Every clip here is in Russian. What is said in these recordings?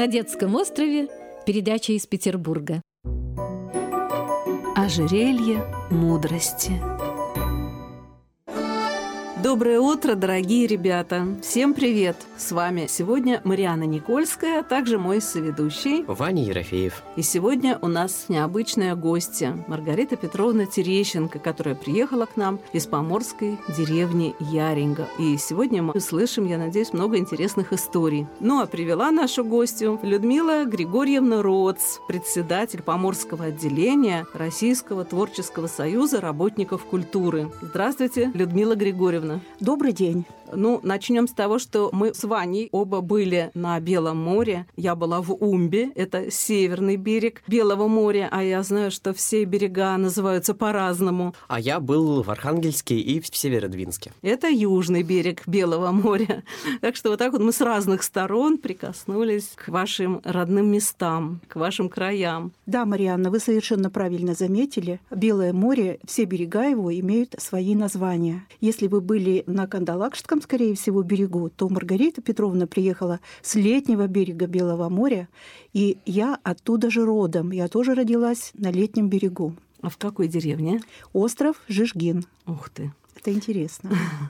На детском острове передача из Петербурга. Ожерелье мудрости. Доброе утро, дорогие ребята! Всем привет! С вами сегодня Марианна Никольская, а также мой соведущий Ваня Ерофеев. И сегодня у нас необычная гостья Маргарита Петровна Терещенко, которая приехала к нам из поморской деревни Яринга. И сегодня мы услышим, я надеюсь, много интересных историй. Ну а привела нашу гостью Людмила Григорьевна Роц, председатель поморского отделения Российского творческого союза работников культуры. Здравствуйте, Людмила Григорьевна. Добрый день. Ну, начнем с того, что мы с Ваней оба были на Белом море. Я была в Умбе, это северный берег Белого моря, а я знаю, что все берега называются по-разному. А я был в Архангельске и в Северодвинске. Это южный берег Белого моря. Так что вот так вот мы с разных сторон прикоснулись к вашим родным местам, к вашим краям. Да, Марианна, вы совершенно правильно заметили. Белое море, все берега его имеют свои названия. Если вы были на Кандалакшском, скорее всего, берегу, то Маргарита Петровна приехала с летнего берега Белого моря, и я оттуда же родом. Я тоже родилась на летнем берегу. А в какой деревне? Остров Жижгин. Ух ты! Это интересно.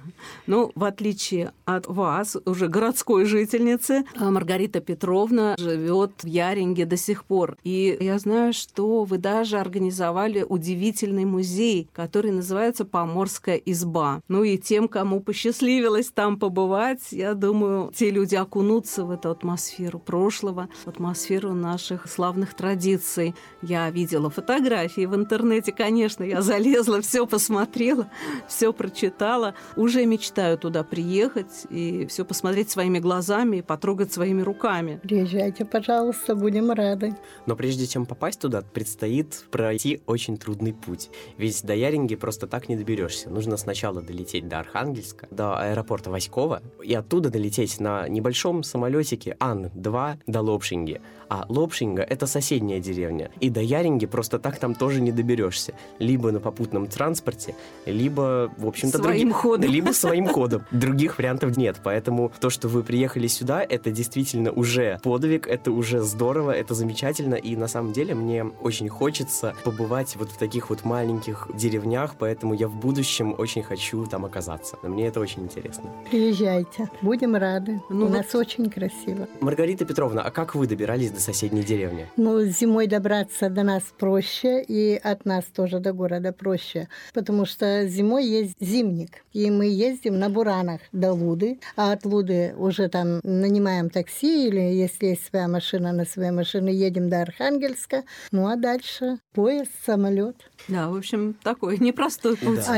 Ну, в отличие от вас, уже городской жительницы, Маргарита Петровна живет в Яринге до сих пор. И я знаю, что вы даже организовали удивительный музей, который называется «Поморская изба». Ну и тем, кому посчастливилось там побывать, я думаю, те люди окунутся в эту атмосферу прошлого, в атмосферу наших славных традиций. Я видела фотографии в интернете, конечно, я залезла, все посмотрела, все прочитала. Уже мечтаю туда приехать и все посмотреть своими глазами и потрогать своими руками. Приезжайте, пожалуйста, будем рады. Но прежде чем попасть туда, предстоит пройти очень трудный путь. Ведь до Яринги просто так не доберешься. Нужно сначала долететь до Архангельска, до аэропорта Васькова, и оттуда долететь на небольшом самолетике Ан-2 до Лопшинги. А Лопшинга — это соседняя деревня. И до Яринги просто так там тоже не доберешься. Либо на попутном транспорте, либо, в общем-то, своим ходом. Либо своим ходом. Других вариантов нет. Поэтому то, что вы приехали сюда, это действительно уже подвиг, это уже здорово, это замечательно. И на самом деле мне очень хочется побывать вот в таких вот маленьких деревнях, поэтому я в будущем очень хочу там оказаться. Мне это очень интересно. Приезжайте, будем рады. У нас очень красиво. Маргарита Петровна, а как вы добирались до соседней деревни? Ну, зимой добраться до нас проще, и от нас тоже до города проще, потому что зимой есть зимник, и мы ездим на буранах до Луды, а от Луды уже там нанимаем такси, или если есть своя машина, на своей машине едем до Архангельска, ну а дальше поезд, самолет. Да, в общем, такой непростой путь. Да. А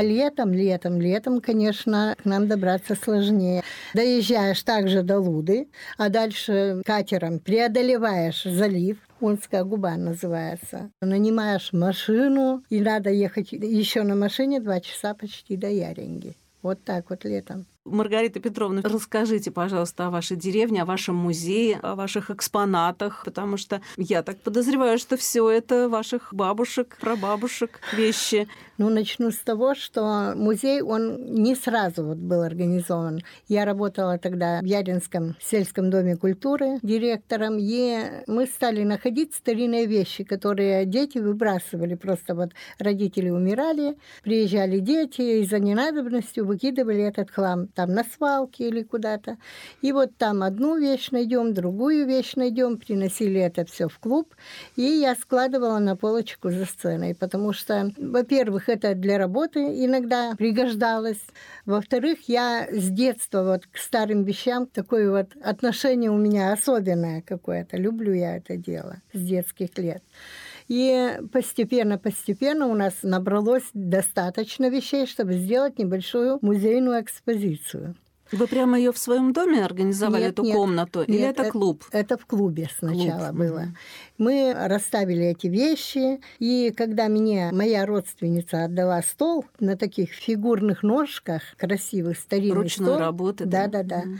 летом, конечно, к нам добраться сложнее. Доезжаешь также до Луды, а дальше катером преодолеваешь залив, Унская губа называется. Нанимаешь машину, и надо ехать еще на машине 2 часа почти до Яринги. Вот так вот летом. Маргарита Петровна, расскажите, пожалуйста, о вашей деревне, о вашем музее, о ваших экспонатах, потому что я так подозреваю, что все это ваших бабушек, прабабушек вещи. Ну, начну с того, что музей, он не сразу вот был организован. Я работала тогда в Яринском сельском доме культуры директором, и мы стали находить старинные вещи, которые дети выбрасывали. Просто вот родители умирали, приезжали дети и за ненадобностью выкидывали этот хлам там на свалке или куда-то. И вот там одну вещь найдем, другую вещь найдем, приносили это все в клуб, и я складывала на полочку за сценой, потому что, во-первых, это для работы иногда пригождалось, во-вторых, я с детства вот к старым вещам такое вот отношение у меня особенное какое-то, люблю я это дело с детских лет. И постепенно у нас набралось достаточно вещей, чтобы сделать небольшую музейную экспозицию. Вы прямо ее в своем доме организовали, эту комнату? Или это клуб? Это в клубе сначала было. Мы расставили эти вещи, и когда мне моя родственница отдала стол на таких фигурных ножках, красивых, старинных ручной работы. Да.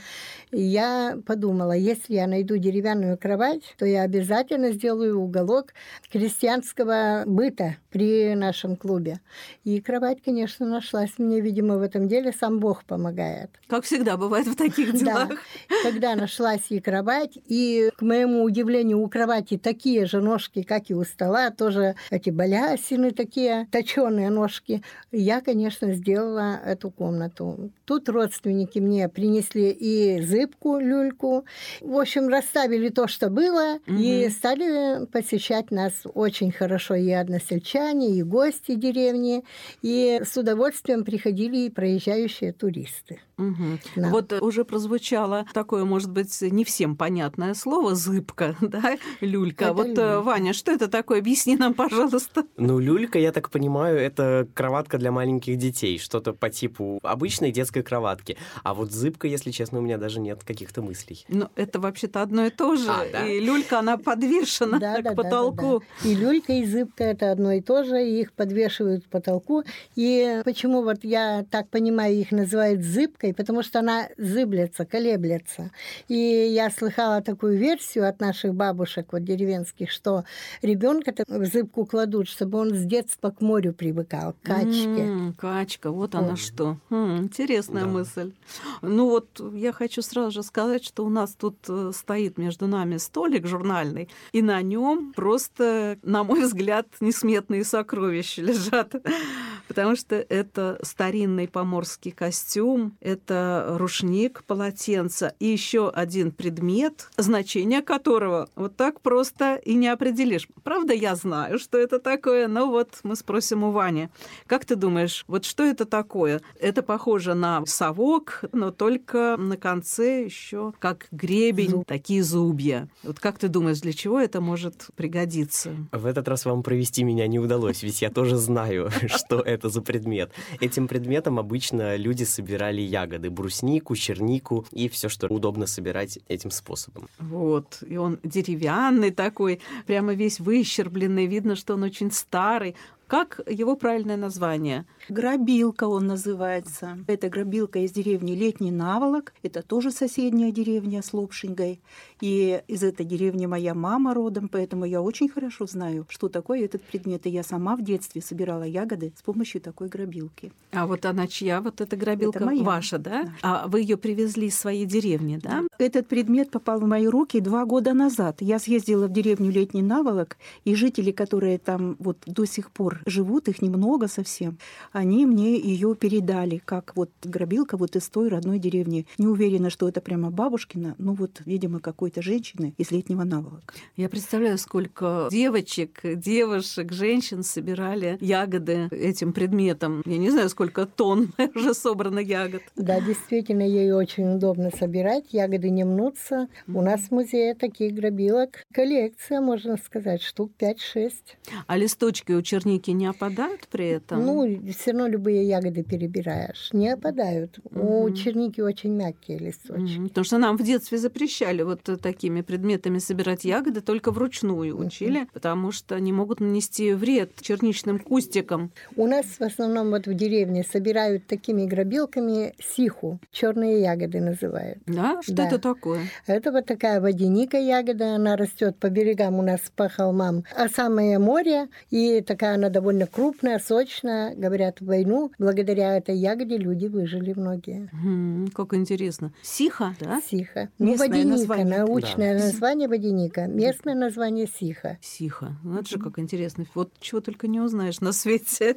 И я подумала, если я найду деревянную кровать, то я обязательно сделаю уголок крестьянского быта при нашем клубе. И кровать, конечно, нашлась. Мне, видимо, в этом деле сам Бог помогает. Как всегда бывает в таких делах. Да. Когда нашлась и кровать, и, к моему удивлению, у кровати такие же ножки, как и у стола, тоже эти балясины такие, точеные ножки. Я, конечно, сделала эту комнату. Тут родственники мне принесли и зыбку, люльку. В общем, расставили то, что было, и стали посещать нас очень хорошо и односельчане, и гости деревни, и с удовольствием приходили и проезжающие туристы. Да. Вот уже прозвучало такое, может быть, не всем понятное слово «зыбка», да, люлька. Это вот, люлька. Ваня, что это такое? Объясни нам, пожалуйста. Ну, люлька, я так понимаю, это кроватка для маленьких детей, что-то по типу обычной детской кроватки. А вот зыбка, если честно, у меня даже нет каких-то мыслей. Ну, это вообще-то одно и то же. Да? И люлька, она подвешена к потолку. Да. И люлька, и зыбка – это одно и то же, и их подвешивают к потолку. И почему вот я так понимаю, их называют зыбкой, потому что она зыблется, колеблется. И я слыхала такую версию от наших бабушек вот деревенских, что ребенка в зыбку кладут, чтобы он с детства к морю привыкал, к качке. Качка, вот она что. Интересная мысль. Ну вот я хочу сразу же сказать, что у нас тут стоит между нами столик журнальный, и на нем просто, на мой взгляд, несметные сокровища лежат. Потому что это старинный поморский костюм, это рушник, полотенце и еще один предмет, значение которого вот так просто и не определишь. Правда, я знаю, что это такое, но вот мы спросим у Вани. Как ты думаешь, вот что это такое? Это похоже на совок, но только на конце еще как гребень, такие зубья. Вот как ты думаешь, для чего это может пригодиться? В этот раз вам провести меня не удалось, ведь я тоже знаю, что это за предмет. Этим предметом обычно люди собирали ягоды, бруснику, чернику и все, что удобно собирать этим способом. Вот, и он деревянный такой, прямо весь выщербленный, видно, что он очень старый. Как его правильное название? Грабилка он называется. Это грабилка из деревни Летний Наволок. Это тоже соседняя деревня с Лопшингой. И из этой деревни моя мама родом, поэтому я очень хорошо знаю, что такое этот предмет. И я сама в детстве собирала ягоды с помощью такой грабилки. А вот она чья? Вот эта грабилка? Это моя. Ваша, да? Наша. А вы ее привезли из своей деревни, да? Этот предмет попал в мои руки 2 года назад. Я съездила в деревню Летний Наволок, и жители, которые там вот до сих пор живут, их немного совсем, они мне ее передали, как вот грабилка вот из той родной деревни. Не уверена, что это прямо бабушкина, но вот, видимо, какой-то женщины из Летнего Наволока. Я представляю, сколько девочек, девушек, женщин собирали ягоды этим предметом. Я не знаю, сколько тонн уже собрано ягод. Да, действительно, ей очень удобно собирать, ягоды не мнутся. У нас в музее таких грабилок коллекция, можно сказать, штук 5-6. А листочки у черники не опадают при этом? Ну, все равно любые ягоды перебираешь, не опадают. У черники очень мягкие листочки. Потому что нам в детстве запрещали вот такими предметами собирать ягоды, только вручную учили, потому что они могут нанести вред черничным кустикам. У нас в основном вот в деревне собирают такими грабилками сиху, черные ягоды называют. Да? Что Да. это такое? Это вот такая водяника ягода, она растет по берегам у нас по холмам. А самое море, и такая она довольно крупная, сочная. Говорят, в войну благодаря этой ягоде люди выжили многие. Как интересно. Сиха, да? Сиха. Местное Водяника, название. научное название водяника. Местное название сиха. Сиха. Ну, это же как интересно. Вот чего только не узнаешь на свете.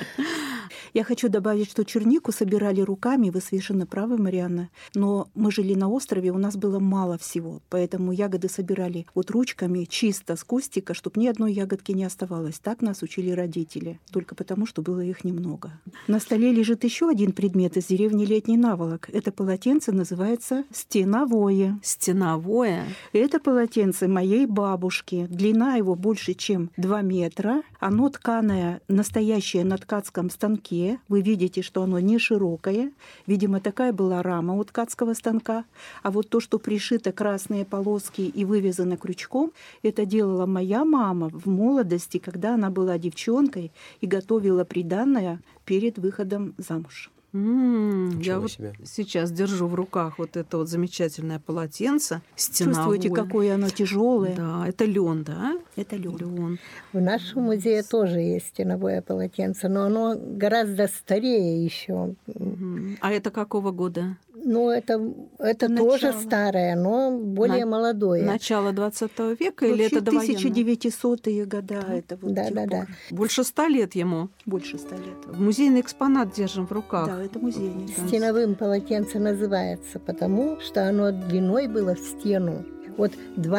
Я хочу добавить, что чернику собирали руками, вы совершенно правы, Марианна, но мы жили на острове, у нас было мало всего, поэтому ягоды собирали вот ручками, чисто с кустика, чтобы ни одной ягодки не оставалось. Так нас учили родители, только потому, что было их немного. На столе лежит еще один предмет из деревни Летний Наволок. Это полотенце называется стеновое. Стеновое. Это полотенце моей бабушки. Длина его больше, чем 2 метра. Оно тканое, настоящее на ткацком станке. Вы видите, что оно не широкое. Видимо, такая была рама у ткацкого станка. А вот то, что пришито красные полоски и вывязано крючком, это делала моя мама в молодости, когда она была девчонкой и готовила приданое перед выходом замуж. Я вот сейчас держу в руках вот это вот замечательное полотенце стеновое. Чувствуете, какое оно тяжелое? Да, это лен, да? Это лен. В нашем музее тоже есть стеновое полотенце, но оно гораздо старее еще. А это какого года? Ну, это тоже старое, но более молодое. Начало 20 века или это довоенное? 1900-е года. Это вот да. Больше 100 лет ему? Больше 100 лет. Музейный экспонат держим в руках. Да, это музейный. Стеновым полотенце называется, потому что оно длиной было в стену. Вот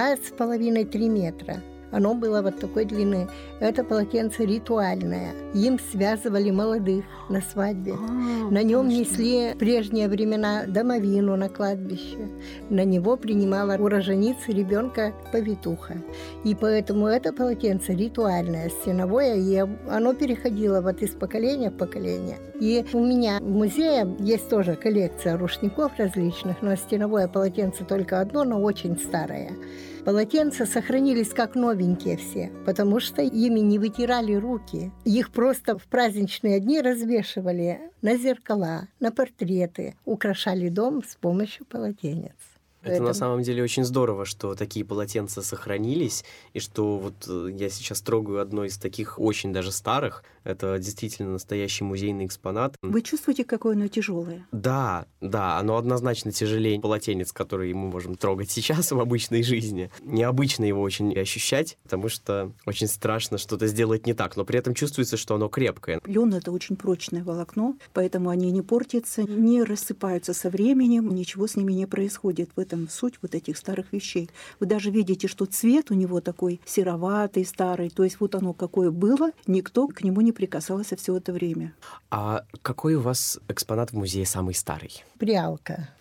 2,5-3 метра. Оно было вот такой длины. Это полотенце ритуальное. Им связывали молодых на свадьбе. На нем несли в прежние времена домовину на кладбище. На него принимала у роженицы ребенка повитуха. И поэтому это полотенце ритуальное, стеновое, и оно переходило вот из поколения в поколение. И у меня в музее есть тоже коллекция рушников различных, но стеновое полотенце только одно, но очень старое. Полотенца сохранились как новенькие все, потому что ими не вытирали руки. Их просто в праздничные дни развешивали на зеркала, на портреты, украшали дом с помощью полотенец. Это на самом деле очень здорово, что такие полотенца сохранились, и что вот я сейчас трогаю одно из таких очень даже старых. Это действительно настоящий музейный экспонат. Вы чувствуете, какое оно тяжелое? Да, оно однозначно тяжелее полотенец, который мы можем трогать сейчас в обычной жизни. Необычно его очень ощущать, потому что очень страшно что-то сделать не так, но при этом чувствуется, что оно крепкое. Лен — это очень прочное волокно, поэтому они не портятся, не рассыпаются со временем, ничего с ними не происходит. В этом суть вот этих старых вещей. Вы даже видите, что цвет у него такой сероватый, старый, то есть вот оно какое было, никто к нему не прикасался все это время. А какой у вас экспонат в музее самый старый? Прялка.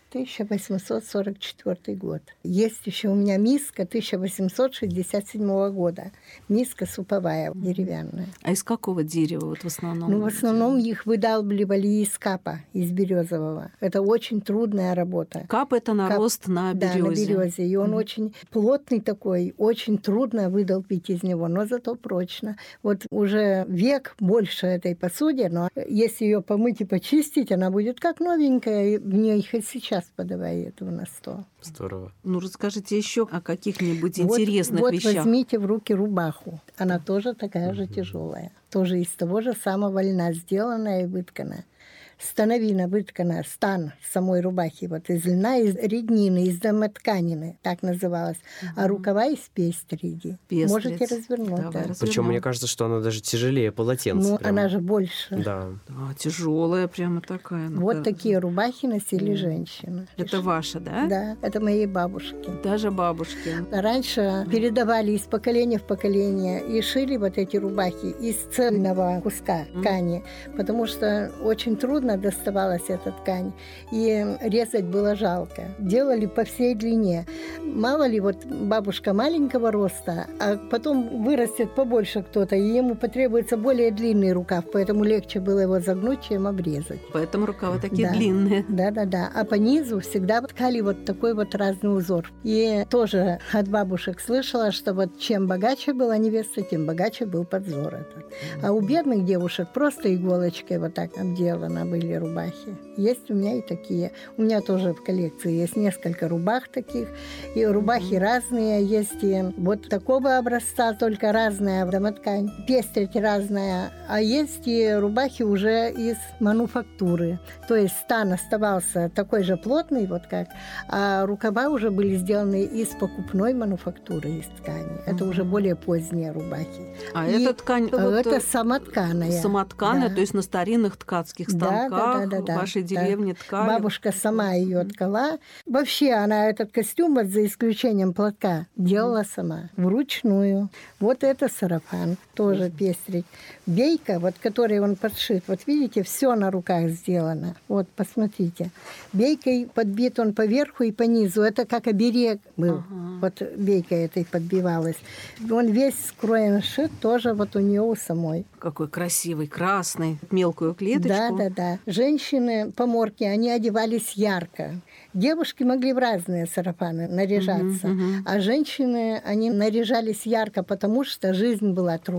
1844 год. Есть еще у меня миска 1867 года. Миска суповая, деревянная. А из какого дерева вот в основном? Ну, в основном их выдалбливали из капа, из березового. Это очень трудная работа. Кап — это нарост на березе. Да, на березе. И он очень плотный такой, очень трудно выдолбить из него, но зато прочно. Вот уже век больше этой посуде, но если ее помыть и почистить, она будет как новенькая, и в ней хоть сейчас подавай этого на стол. Здорово. Ну, расскажите еще о каких-нибудь интересных вещах. Вот возьмите в руки рубаху. Она тоже такая же тяжелая. Тоже из того же самого льна сделанная и вытканная. Становина выткана, стан самой рубахи, вот из льна, из реднины, из домотканины, так называлось. А рукава из пестриди. Можете развернуть. Да. Причем мне кажется, что она даже тяжелее полотенца. Ну, она же больше. Да. Тяжелая прямо такая. Вот такие рубахи носили женщины. Это ваша, да? Да, это моей бабушки. Даже бабушки. Раньше передавали из поколения в поколение и шили вот эти рубахи из цельного куска ткани, потому что очень трудно доставалась эта ткань, и резать было жалко. Делали по всей длине. Мало ли, вот бабушка маленького роста, а потом вырастет побольше кто-то, и ему потребуется более длинный рукав, поэтому легче было его загнуть, чем обрезать. Поэтому рукава такие длинные. Да. А по низу всегда ткали вот такой вот разный узор. И тоже от бабушек слышала, что вот чем богаче была невеста, тем богаче был подзор этот. А у бедных девушек просто иголочкой вот так обделана были рубахи. Есть у меня и такие. У меня тоже в коллекции есть несколько рубах таких. И рубахи разные. Есть и вот такого образца, только разная домоткань. Пестрить разная. А есть и рубахи уже из мануфактуры. То есть стан оставался такой же плотный, вот как, а рукава уже были сделаны из покупной мануфактуры, из ткани. Это уже более поздние рубахи. А эта ткань... Это самотканая. Самотканая, то есть на старинных ткацких станках в вашей деревне ткали. Бабушка сама ее ткала. Вообще она этот костюм, вот за исключением платка, делала сама, вручную. Вот это сарафан, тоже пестрить. Бейка, вот которой он подшит, вот видите, все на руках сделано. Вот, посмотрите. Бейкой подбит он поверху и по низу. Это как оберег был. Вот бейкой этой подбивалась. Он весь скроен, шит тоже вот у нее у самой. Какой красивый, красный, мелкую клеточку. Да. Женщины, поморки, они одевались ярко. Девушки могли в разные сарафаны наряжаться, а женщины, они наряжались ярко, потому что жизнь была трудная.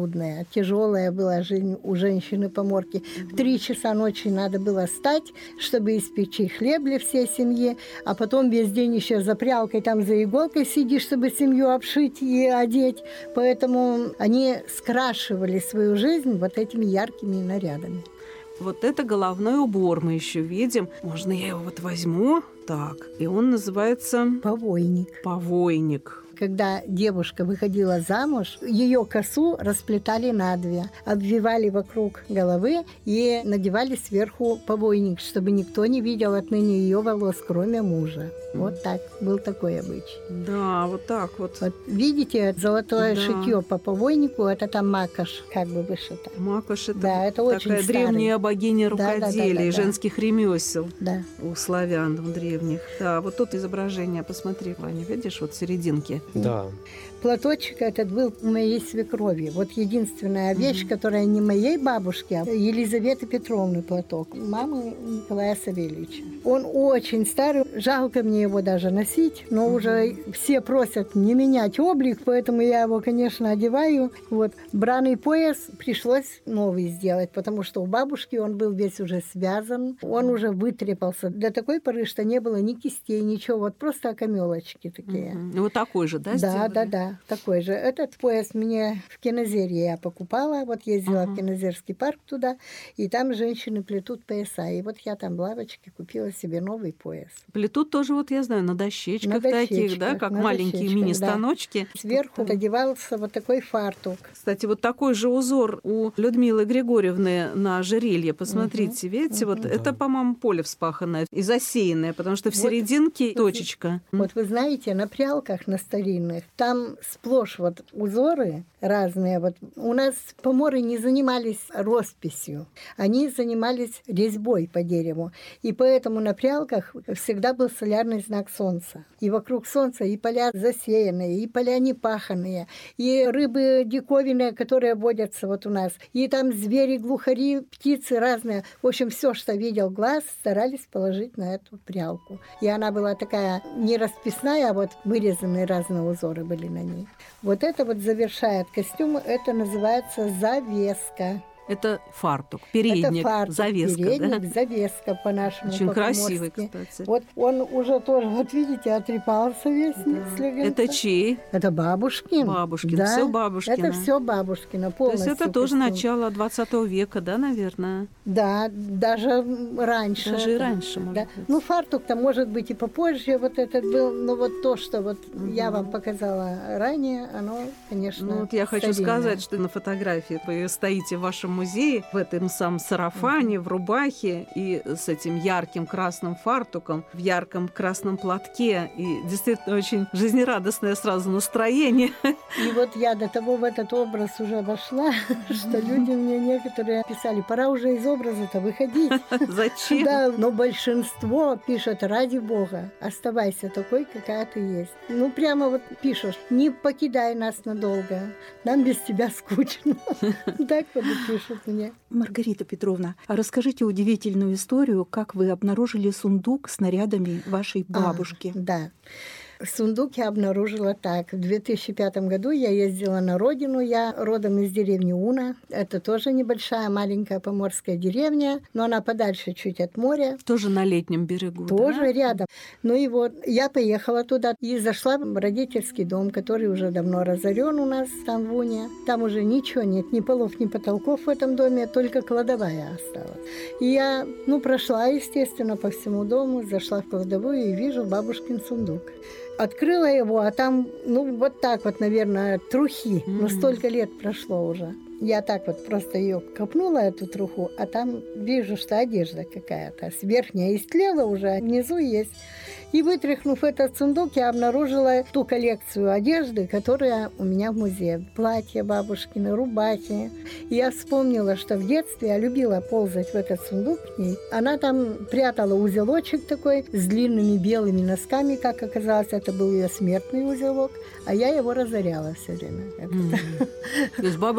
трудная, тяжелая была жизнь у женщины-поморки. В 3 часа ночи надо было встать, чтобы испечь хлеб для всей семьи, а потом весь день еще за прялкой, там за иголкой сидишь, чтобы семью обшить и одеть. Поэтому они скрашивали свою жизнь вот этими яркими нарядами. Вот это головной убор мы еще видим. Можно я его вот возьму? Так, и он называется... Повойник. Повойник. Когда девушка выходила замуж, ее косу расплетали надвое, обвивали вокруг головы и надевали сверху повойник, чтобы никто не видел отныне ее волос, кроме мужа. Вот так, был такой обычай. Да, вот так вот. Вот видите, золотое шитье по повойнику, это там макаш, как бы вышито. Макаш — это, да, это очень такая старый. древняя богиня рукоделия и женских ремесел да. у славян древних. Да, вот тут изображение, посмотри, Ваня, видишь, вот в серединке. Да. Платочек этот был у моей свекрови. Вот единственная вещь, которая не моей бабушки, а Елизаветы Петровны платок, мамы Николая Савельевича. Он очень старый, жалко мне его даже носить, но уже все просят не менять облик, поэтому я его, конечно, одеваю. Вот браный пояс пришлось новый сделать, потому что у бабушки он был весь уже связан, он уже вытрепался до такой поры, что не было ни кистей, ничего, вот просто окамелочки такие. Вот такой же, да, сделали? Да, такой же. Этот пояс мне в Кинозерье я покупала, вот ездила в Кинозерский парк туда, и там женщины плетут пояса, и вот я там в лавочке купила себе новый пояс. Плетут тоже, вот я знаю, на дощечках таких, да, как маленькие мини-станочки. Да. Сверху одевался вот такой фартук. Кстати, вот такой же узор у Людмилы Григорьевны на ожерелье. Посмотрите, видите, вот это, по-моему, поле вспаханное и засеянное, потому что в серединке точечка. Вот вы знаете, на прялках, на старинных, там сплошь вот узоры разные. Вот у нас поморы не занимались росписью, они занимались резьбой по дереву. И поэтому на прялках всегда был солярный знак солнца. И вокруг солнца и поля засеянные, и поля непаханные, и рыбы диковинные, которые водятся вот у нас, и там звери, глухари, птицы разные. В общем, все, что видел глаз, старались положить на эту прялку. И она была такая не расписная, а вот вырезанные разные узоры были на ней. Вот это вот завершает костюм, это называется завеска. Это фартук, передник, это фартук, завеска, передник, да? завеска по-нашему. Очень по-поморски. красивый, кстати. Вот он уже тоже, вот видите, отрепался весь. Это чей? Это бабушкин. Бабушкин, да, все бабушкино. это все бабушкино, полностью. То есть это тоже костюм. начало 20 века, да, наверное? Да, даже раньше. Даже и раньше, может да. быть. Ну, фартук-то, может быть, и попозже вот этот был, но вот то, что вот я вам показала ранее, оно, конечно, Ну, вот я хочу старинное. сказать, что на фотографии вы стоите в вашем музее в этом самом сарафане, в рубахе и с этим ярким красным фартуком, в ярком красном платке. И действительно очень жизнерадостное сразу настроение. И вот я до того в этот образ уже вошла, что люди мне некоторые писали, пора уже из образа-то выходить. Зачем? Да, но большинство пишет, ради Бога, оставайся такой, какая ты есть. Ну, прямо вот пишешь, не покидай нас надолго, нам без тебя скучно. Так вот и пишут мне. Маргарита Петровна, а расскажите удивительную историю, как вы обнаружили сундук с нарядами вашей бабушки. Да. Сундук я обнаружила так. В 2005 году я ездила на родину. Я родом из деревни Уна. Это тоже небольшая, маленькая поморская деревня, но она подальше чуть от моря. Тоже на летнем берегу, Тоже да? рядом. Ну и вот я поехала туда и зашла в родительский дом, который уже давно разорен у нас там в Уне. Там уже ничего нет, ни полов, ни потолков в этом доме, только кладовая осталась. И я, прошла, естественно, по всему дому, зашла в кладовую и вижу бабушкин сундук. Открыла его, а там, вот так вот, наверное, трухи. Но столько лет прошло уже. Я так вот просто ее копнула, эту труху, а там вижу, что одежда какая-то. Верхняя истлела уже, а внизу есть. И вытряхнув этот сундук, я обнаружила ту коллекцию одежды, которая у меня в музее. Платья бабушкины, рубахи. И я вспомнила, что в детстве я любила ползать в этот сундук к ней. Она там прятала узелочек такой с длинными белыми носками, как оказалось, это был ее смертный узелок, а я его разоряла все время. То есть бабушка приготовила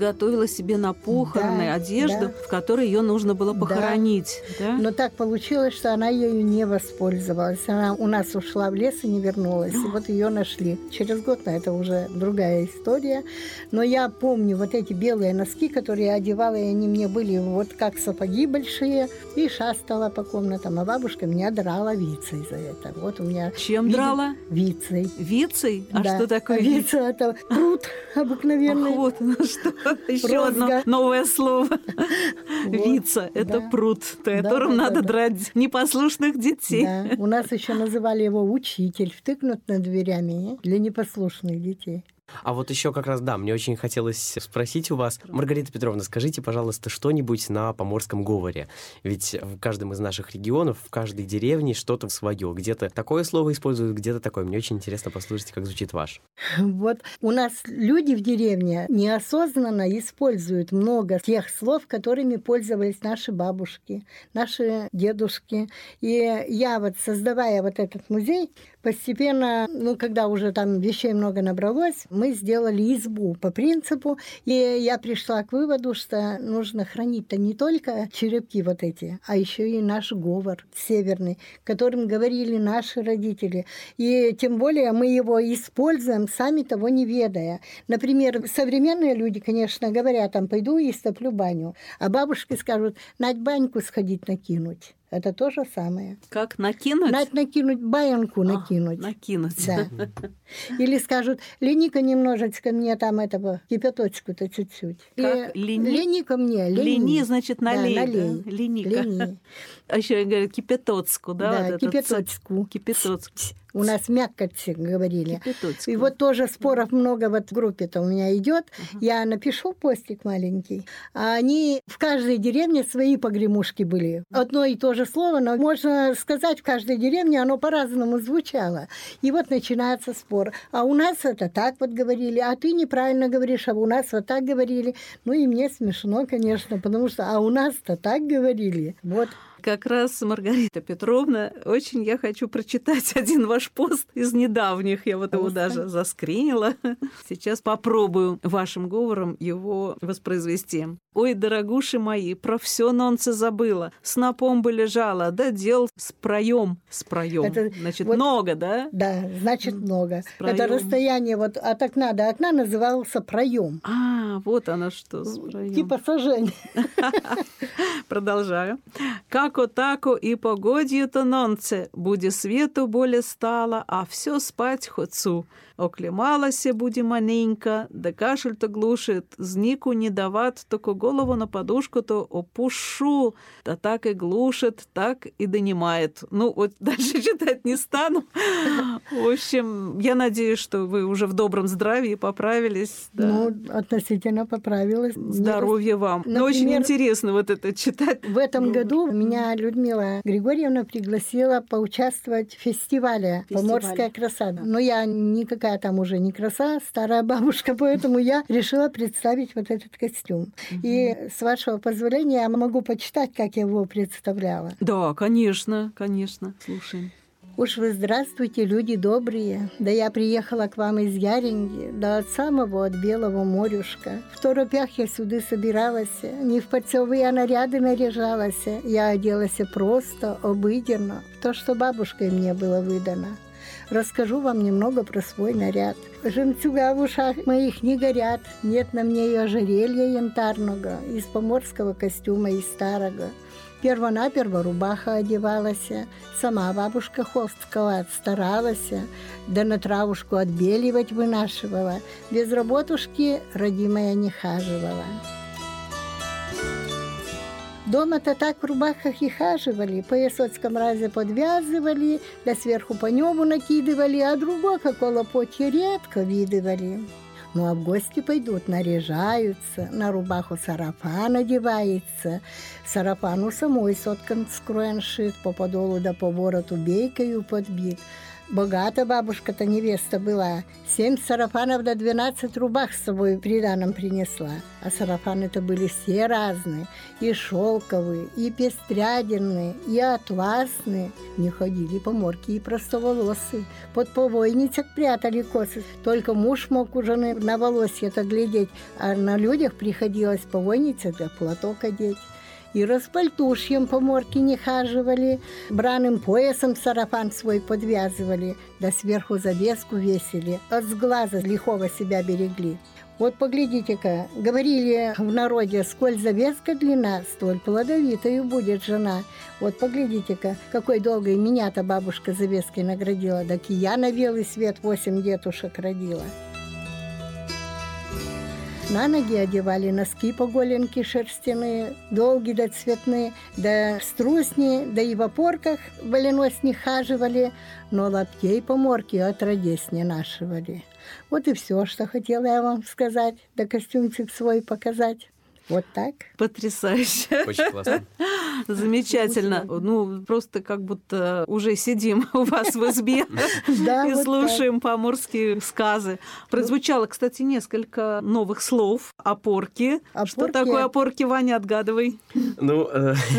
приготовила себе на похороны одежду, в которой ее нужно было похоронить. Да. Но так получилось, что она ею не воспользовалась. Она у нас ушла в лес и не вернулась. И вот ее нашли. Через год, это уже другая история. Но я помню вот эти белые носки, которые я одевала, и они мне были вот как сапоги большие. И шастала по комнатам. А бабушка меня драла вицей за это. Вот у меня... Чем драла? Вицей. Вицей? А да. что такое вица? Это пруд обыкновенный. Ах, вот оно что. Еще одно новое слово. Вица – это пруд, которым надо драть непослушных детей. Да. У нас еще называли его учитель, втыкнут над дверями для непослушных детей. А вот еще как раз, да, мне очень хотелось спросить у вас, Маргарита Петровна, скажите, пожалуйста, что-нибудь на поморском говоре. Ведь в каждом из наших регионов, в каждой деревне что-то свое. Где-то такое слово используют, где-то такое. Мне очень интересно послушать, как звучит ваш. Вот у нас люди в деревне неосознанно используют много тех слов, которыми пользовались наши бабушки, наши дедушки. И я вот, создавая вот этот музей, постепенно, когда уже там вещей много набралось, мы сделали избу по принципу, и я пришла к выводу, что нужно хранить-то не только черепки вот эти, а еще и наш говор северный, которым говорили наши родители. И тем более мы его используем, сами того не ведая. Например, современные люди, конечно, говорят, пойду и стоплю баню, а бабушки скажут, Надь, баньку сходить накинуть. Это то же самое. Как накинуть? Накинуть, баинку накинуть. Накинуть. Да. Или скажут, лени-ка немножечко мне там этого кипяточку-то чуть-чуть. Как? Лени-ка мне. Лени, значит, налей. Да, налей. Да? Лени-ка. А еще говорят кипятоцку, да? Да, кипяточку. Кипятоцку. У нас мякоть говорили. Кипяточку. И вот тоже споров много вот в группе-то у меня идет. Я напишу постик маленький, а они в каждой деревне свои погремушки были. Одно и то же слово, но можно сказать, в каждой деревне оно по-разному звучало. И вот начинается спор. А у нас это так вот говорили, а ты неправильно говоришь, а у нас вот так говорили. Ну и мне смешно, конечно, потому что а у нас-то так говорили. Вот. Как раз, Маргарита Петровна, очень я хочу прочитать один ваш пост из недавних. Я вот его даже заскринила. Сейчас попробую вашим говором его воспроизвести. «Ой, дорогуши мои, про все нонце забыла. Снопом бы лежала, да дел с проем». С проем. Это, значит, вот, много, да? Да, значит, много. Это расстояние вот от окна до окна назывался проем. А, вот оно что, с проем. Типа сажень. Продолжаю. «Како тако и погодью-то нонце, буде свету более стало, а все спать хочу. Оклемалася буде маненько, да кашель-то глушит, знику не дават, только голову на подушку-то опушу, да так и глушит, так и донимает». Ну, вот дальше читать не стану. В общем, я надеюсь, что вы уже в добром здравии поправились. Да. Ну, относительно поправилась. Здоровья вам. Например, но очень интересно вот это читать. В этом году меня Людмила Григорьевна пригласила поучаствовать в фестивале «Поморская краса». Но я никакая там уже не краса, старая бабушка, поэтому я решила представить вот этот костюм. И с вашего позволения я могу почитать, как я его представляла. Да, конечно, конечно. Слушаем. Уж вы здравствуйте, люди добрые, да я приехала к вам из Яринги, да от самого от Белого морюшка. В торопях я сюда собиралась, не в парцевые наряды наряжалась, я оделась просто, обыденно, в то, что бабушкой мне было выдано. Расскажу вам немного про свой наряд. Жемчуга в ушах моих не горят, нет на мне и ожерелья янтарного, из поморского костюма и старого. Первонаперво рубаха одевалась, сама бабушка холсткала отстаралась, да на травушку отбеливать вынашивала, без работушки родимая не хаживала. Дома-то так в рубахах и хаживали, поясоцком разе подвязывали, да сверху по небу накидывали, а другого колопотье редко видывали. Ну, а в гости пойдут, наряжаются, на рубаху сарафан одевается. Сарафан у самой соткан скроен шит, по подолу да по вороту бейкою подбит. Богата бабушка-то невеста была. 7 сарафанов до 12 рубах с собой приданым принесла. А сарафаны-то были все разные. И шелковые, и пестряденные, и атласные. Не ходили поморки и простоволосые. Под повойницах прятали косы. Только муж мог у жены на волосье-то глядеть, а на людях приходилось повойнице да платок одеть. И распальтушьем поморки не хаживали, браным поясом сарафан свой подвязывали, да сверху завеску весили, от сглаза лихого себя берегли. Вот поглядите-ка, говорили в народе, сколь завеска длина, столь плодовитою будет жена. Вот поглядите-ка, какой долгой меня-то бабушка завеской наградила, так и я на белый свет 8 детушек родила. На ноги одевали носки поголенки шерстяные, долгие да цветные, да струсни, да и в опорках валеносни хаживали, но лаптей поморки отродясь не нашивали. Вот и все, что хотела я вам сказать, да костюмчик свой показать. Вот так. Потрясающе. Очень классно. Замечательно. Ну, просто как будто уже сидим у вас в избе и слушаем поморские сказы. Прозвучало, кстати, несколько новых слов. Опорки. Что такое опорки, Ваня, отгадывай. Ну,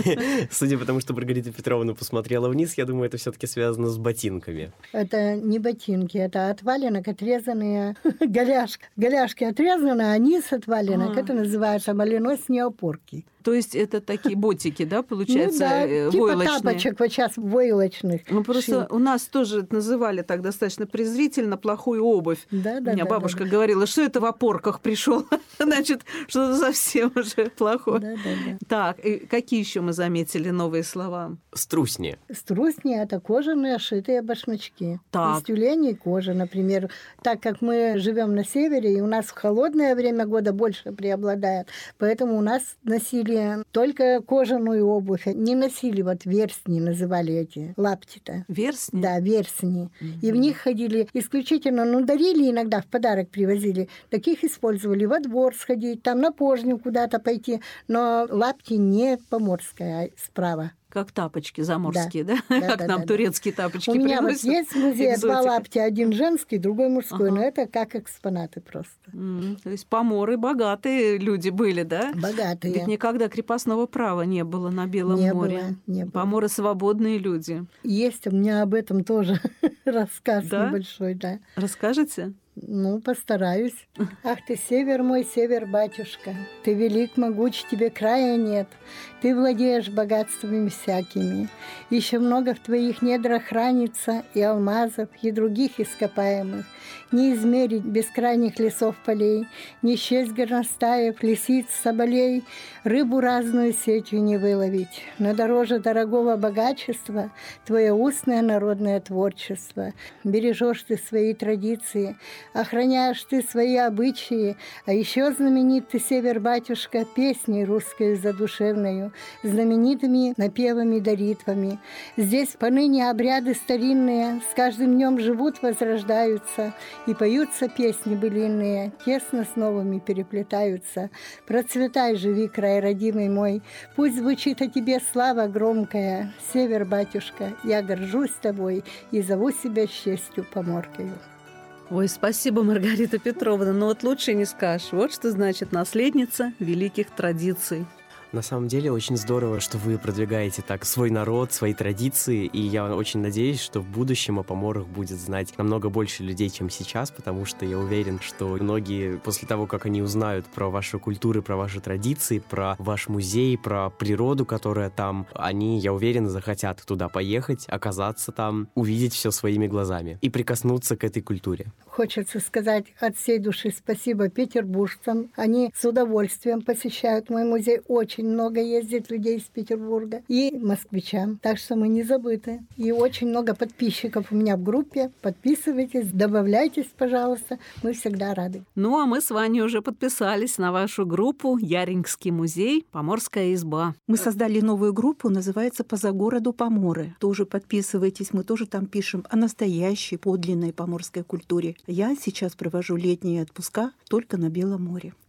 судя по тому, что Маргарита Петровна посмотрела вниз, я думаю, это все-таки связано с ботинками. Это не ботинки, это от валенок отрезанные голяшки. Голяшки отрезаны, а низ от валенок, это называется валеносные опорки. То есть это такие ботики, да, получается, ну, да, войлочные? Типа тапочек вот сейчас войлочных. Ну, просто у нас тоже называли так достаточно презрительно плохую обувь. Да, У меня бабушка говорила, что это в опорках пришел, значит, что-то совсем уже плохое. Да. Так, и какие еще мы заметили новые слова? Струсни. Струсни – это кожаные шитые башмачки. Из тюленей кожи, например. Так как мы живем на севере, и у нас в холодное время года больше преобладает, поэтому у нас носили только кожаную обувь. Не носили вот версни, называли эти лапти-то. Версни? Да, версни. И в них ходили исключительно, дарили иногда, в подарок привозили. Таких использовали во двор сходить, там на пожню куда-то пойти. Но лапти не поморская, а справа. Как тапочки заморские, да? Да, как нам турецкие тапочки у меня приносят. Вот есть в музее два лаптя, один женский, другой мужской, но это как экспонаты просто. То есть поморы богатые люди были, да? Богатые. Ведь никогда крепостного права не было на Белом море. Не было. Поморы свободные люди. Есть у меня об этом тоже рассказ небольшой, да. Расскажете? Ну, постараюсь. Ах ты, север мой, север, батюшка, ты велик, могуч, тебе края нет. Ты владеешь богатствами всякими. Еще много в твоих недрах хранится и алмазов, и других ископаемых. Не измерить бескрайних лесов полей, не счесть горностаев, лисиц, соболей, рыбу разную сетью не выловить. Но дороже дорогого богачества твое устное народное творчество. Бережешь ты свои традиции, охраняешь ты свои обычаи, а еще знаменит ты, север, батюшка, песней русской задушевною, знаменитыми напевами да ритмами. Здесь поныне обряды старинные с каждым днем живут, возрождаются, и поются песни былинные, тесно с новыми переплетаются. Процветай, живи, край родимый мой, пусть звучит о тебе слава громкая. Север, батюшка, я горжусь тобой и зову себя с честью поморкою. Ой, спасибо, Маргарита Петровна, но вот лучше не скажешь. Вот что значит наследница великих традиций. На самом деле очень здорово, что вы продвигаете так свой народ, свои традиции, и я очень надеюсь, что в будущем о поморах будет знать намного больше людей, чем сейчас, потому что я уверен, что многие после того, как они узнают про вашу культуру, про ваши традиции, про ваш музей, про природу, которая там, они, я уверен, захотят туда поехать, оказаться там, увидеть все своими глазами и прикоснуться к этой культуре. Хочется сказать от всей души спасибо петербуржцам. Они с удовольствием посещают мой музей. Очень много ездит людей из Петербурга. И москвичам. Так что мы не забыты. И очень много подписчиков у меня в группе. Подписывайтесь, добавляйтесь, пожалуйста. Мы всегда рады. Ну, а мы с Ваней уже подписались на вашу группу «Ярингский музей. Поморская изба». Мы создали новую группу, называется «По загороду поморы». Тоже подписывайтесь. Мы тоже там пишем о настоящей, подлинной поморской культуре. Я сейчас провожу летние отпуска только на Белом море.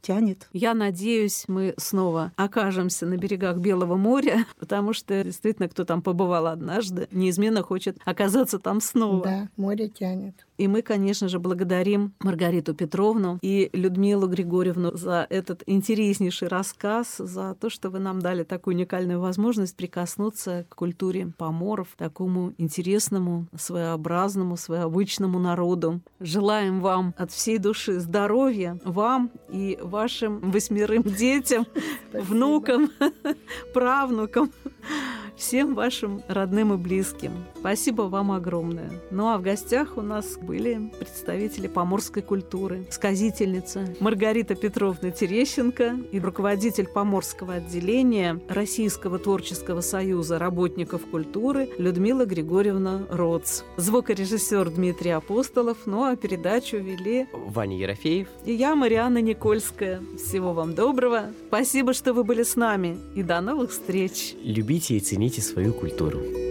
тянет. Я надеюсь, мы снова окажемся на берегах Белого моря, потому что действительно, кто там побывал однажды, неизменно хочет оказаться там снова. Да, море тянет. И мы, конечно же, благодарим Маргариту Петровну и Людмилу Григорьевну за этот интереснейший рассказ, за то, что вы нам дали такую уникальную возможность прикоснуться к культуре поморов, такому интересному, своеобразному, своеобычному народу. Желаем вам от всей души здоровья, вам и вашим 8 детям, внукам, правнукам, всем вашим родным и близким. Спасибо вам огромное. Ну а в гостях у нас были представители поморской культуры, сказительница Маргарита Петровна Терещенко и руководитель поморского отделения Российского творческого союза работников культуры Людмила Григорьевна Роц, звукорежиссер Дмитрий Апостолов, ну а передачу вели Ваня Ерофеев и я, Марианна Никольская. Всего вам доброго. Спасибо, что вы были с нами. И до новых встреч. Любите и цените свою культуру.